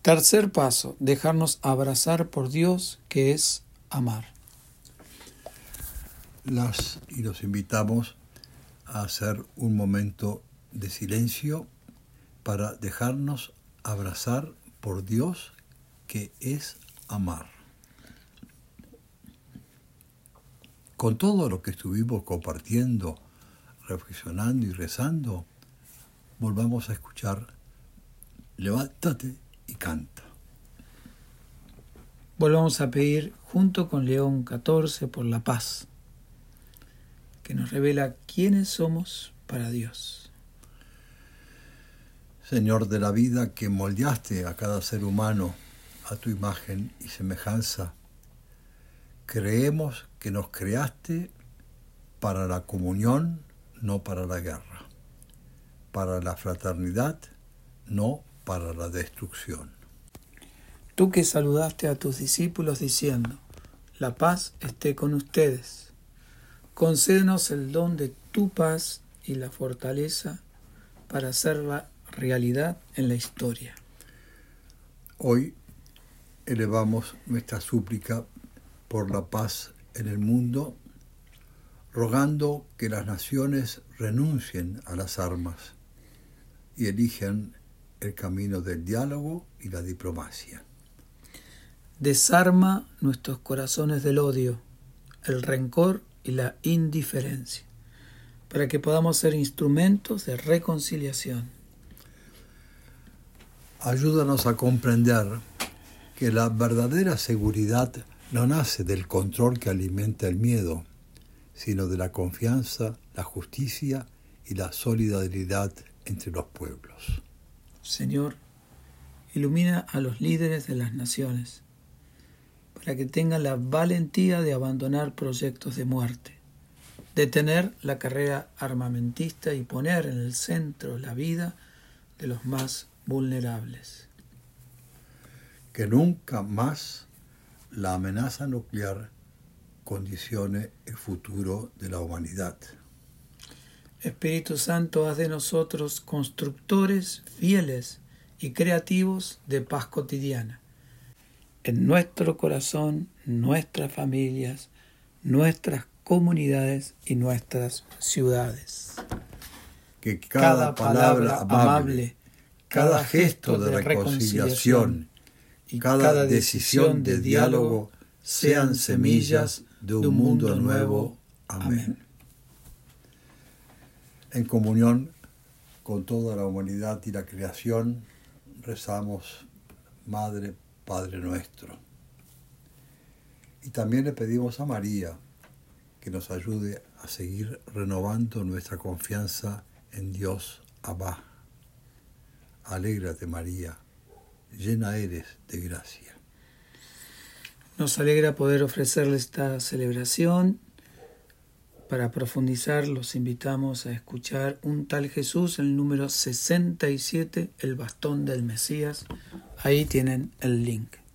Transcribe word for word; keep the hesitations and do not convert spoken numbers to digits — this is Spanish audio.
Tercer paso, dejarnos abrazar por Dios, que es amar. Las y los invitamos a hacer un momento de silencio para dejarnos abrazar por Dios, que es amar. Con todo lo que estuvimos compartiendo, reflexionando y rezando, volvamos a escuchar Levántate y canta. Volvamos a pedir junto con León catorce por la paz, que nos revela quiénes somos para Dios. Señor de la vida, que moldeaste a cada ser humano a tu imagen y semejanza, creemos que nos creaste para la comunión, no para la guerra, para la fraternidad, no para la destrucción. Tú que saludaste a tus discípulos diciendo, la paz esté con ustedes, concédenos el don de tu paz y la fortaleza para hacerla realidad en la historia. Hoy elevamos nuestra súplica por la paz en el mundo, rogando que las naciones renuncien a las armas y elijan el camino del diálogo y la diplomacia. Desarma nuestros corazones del odio, el rencor y la indiferencia, para que podamos ser instrumentos de reconciliación. Ayúdanos a comprender que la verdadera seguridad no nace del control que alimenta el miedo, sino de la confianza, la justicia y la solidaridad entre los pueblos. Señor, ilumina a los líderes de las naciones, para que tengan la valentía de abandonar proyectos de muerte, detener la carrera armamentista y poner en el centro la vida de los más vulnerables. Que nunca más la amenaza nuclear condicione el futuro de la humanidad. Espíritu Santo, haz de nosotros constructores fieles y creativos de paz cotidiana. En nuestro corazón, nuestras familias, nuestras comunidades y nuestras ciudades. Que cada, cada palabra amable, amable, cada gesto de reconciliación y cada decisión de diálogo sean semillas de un mundo nuevo. Amén. En comunión con toda la humanidad y la creación, rezamos, Madre, Padre nuestro. Y también le pedimos a María que nos ayude a seguir renovando nuestra confianza en Dios Abba. Alégrate, María, llena eres de gracia. Nos alegra poder ofrecerle esta celebración. Para profundizar, los invitamos a escuchar Un tal Jesús, el número sesenta y siete, El bastón del Mesías. Ahí tienen el link.